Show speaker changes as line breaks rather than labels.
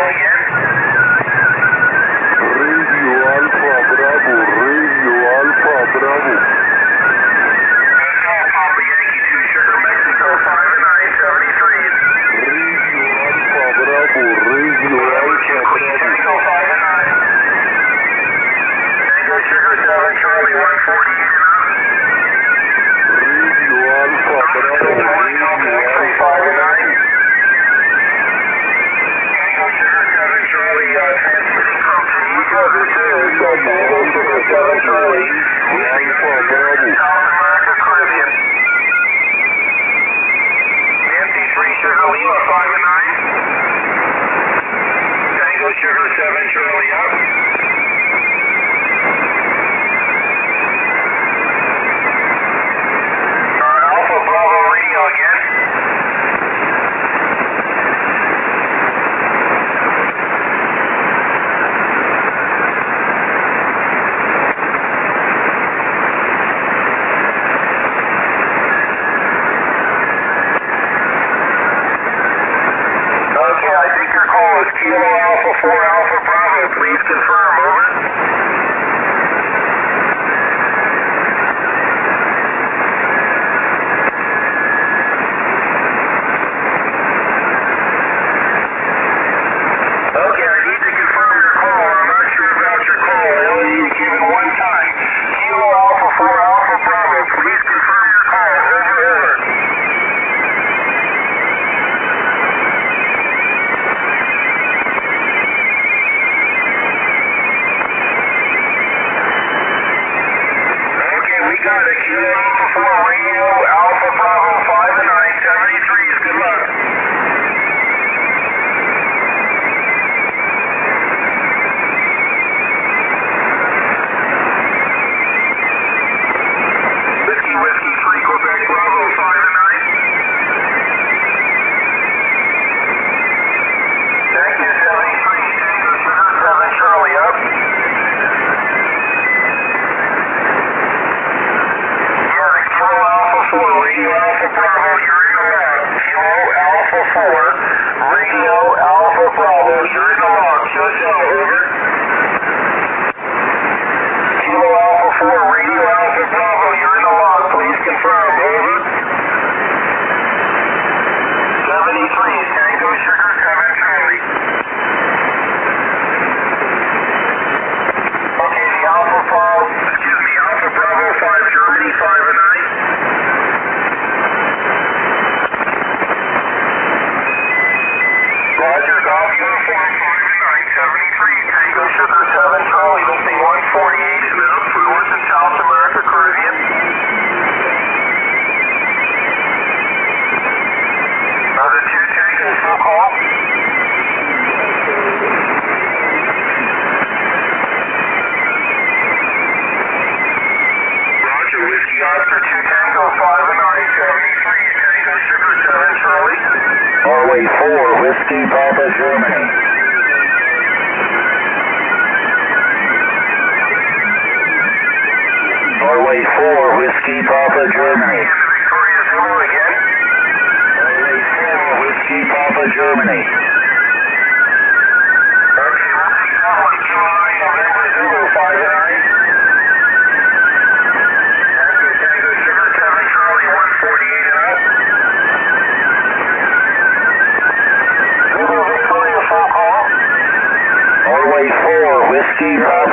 again.
Radio Alpha Bravo, Radio Alpha Bravo.
Hotel Papa Yankee 2 Sugar Mexico 5 and 973.
Radio Alpha Bravo, Radio Alpha Bravo.
Tango 5 and 9. Tango Sugar 7 Charlie 148 and up.
Radio Alpha Bravo, Radio Alpha
5 and 9. Tango Sugar 7 Charlie transmitting from Tunisia. This is Tango Sugar 7 Charlie.
Alpha Bravo.
South America, Caribbean. Nancy 3 Sugar Lima 5 and 9. Tango Sugar 7 Charlie up. Alpha Bravo Radio again. Okay, I think your call is Kilo Alpha 4 Alpha Bravo. Please confirm, over. Okay, I need to confirm your call. I'm not sure about your call. I only need to give it one time. Kilo Alpha 4 Alpha Bravo. Please confirm your call. Over, over. Okay, we got it. Kilo Alpha 4 Radio Alpha Bravo 5 and 973 is good luck. Whiskey 3 Quebec Bravo 5 and 9. Thank you, 73 Tango Sugar 7 Charlie up. Yeah, Kilo Alpha 4 Radio Alpha Bravo, you're in the log. Kilo Alpha 4 Radio Alpha Bravo, you're in the log. Show, over. Kilo Alpha 4 Radio Alpha Bravo, you're in the log. Please confirm, over. 73 Tango Sugar 7 Charlie. Okay, the Alpha Bravo 5 Germany 5 and 9. Roger, Golf Uniform 5 and 973 Tango Sugar 7 Charlie. Lifting 148 and up for North and South America, Caribbean. Another 2 Tango full call. Roger, Whiskey Oscar 2 Tango 5 and 973 Tango Sugar 7 Charlie.
Norway 4, Whiskey Papa Germany. Norway 4, Whiskey Papa Germany.
Victoria Zulu again.
Norway 4, Whiskey Papa Germany.
Okay, we'll take that one. July, November Zulu 5 and 9. Thank you, Tango Sugar 7 Charlie 148 and up. Zulu Victoria full call.
Norway 4, Whiskey Papa